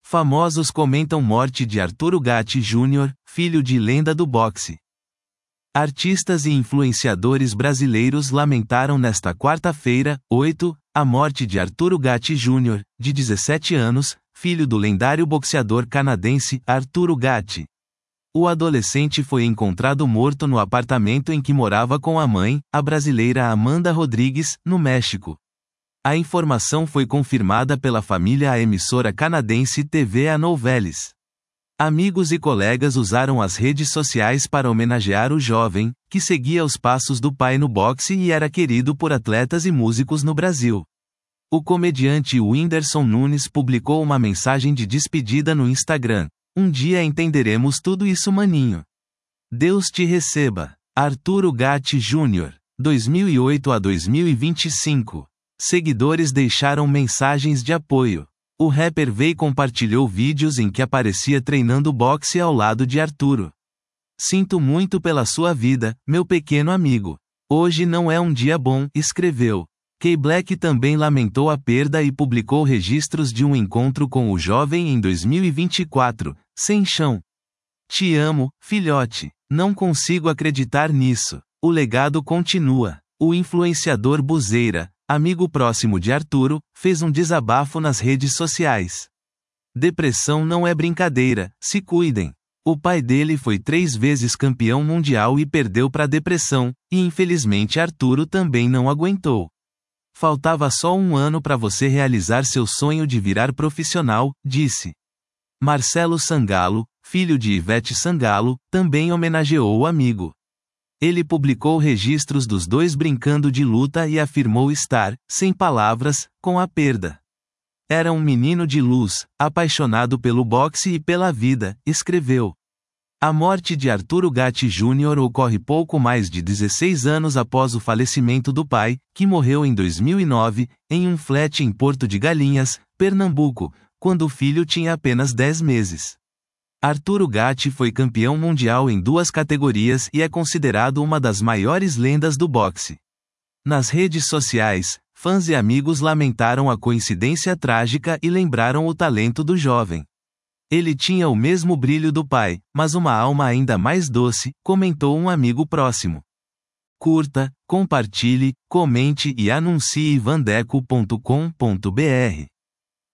Famosos comentam morte de Arturo Gatti Jr., filho de lenda do boxe. Artistas e influenciadores brasileiros lamentaram nesta quarta-feira, 8, a morte de Arturo Gatti Jr., de 17 anos, filho do lendário boxeador canadense Arturo Gatti. O adolescente foi encontrado morto no apartamento em que morava com a mãe, a brasileira Amanda Rodrigues, no México. A informação foi confirmada pela família à emissora canadense TV A Novelis. Amigos e colegas usaram as redes sociais para homenagear o jovem, que seguia os passos do pai no boxe e era querido por atletas e músicos no Brasil. O comediante Whindersson Nunes publicou uma mensagem de despedida no Instagram. Um dia entenderemos tudo isso, maninho. Deus te receba. Arturo Gatti Jr., 2008 a 2025. Seguidores deixaram mensagens de apoio. O rapper veio e compartilhou vídeos em que aparecia treinando boxe ao lado de Arturo. Sinto muito pela sua vida, meu pequeno amigo. Hoje não é um dia bom, escreveu. K-Black também lamentou a perda e publicou registros de um encontro com o jovem em 2024, sem chão. Te amo, filhote. Não consigo acreditar nisso. O legado continua. O influenciador Buzeira, amigo próximo de Arturo, fez um desabafo nas redes sociais. Depressão não é brincadeira, se cuidem. O pai dele foi 3 vezes campeão mundial e perdeu para depressão, e infelizmente Arturo também não aguentou. Faltava só um ano para você realizar seu sonho de virar profissional, disse. Marcelo Sangalo, filho de Ivete Sangalo, também homenageou o amigo. Ele publicou registros dos dois brincando de luta e afirmou estar, sem palavras, com a perda. Era um menino de luz, apaixonado pelo boxe e pela vida, escreveu. A morte de Arturo Gatti Jr. ocorre pouco mais de 16 anos após o falecimento do pai, que morreu em 2009, em um flat em Porto de Galinhas, Pernambuco, quando o filho tinha apenas 10 meses. Arturo Gatti foi campeão mundial em 2 categorias e é considerado uma das maiores lendas do boxe. Nas redes sociais, fãs e amigos lamentaram a coincidência trágica e lembraram o talento do jovem. Ele tinha o mesmo brilho do pai, mas uma alma ainda mais doce, comentou um amigo próximo. Curta, compartilhe, comente e anuncie vandeco.com.br.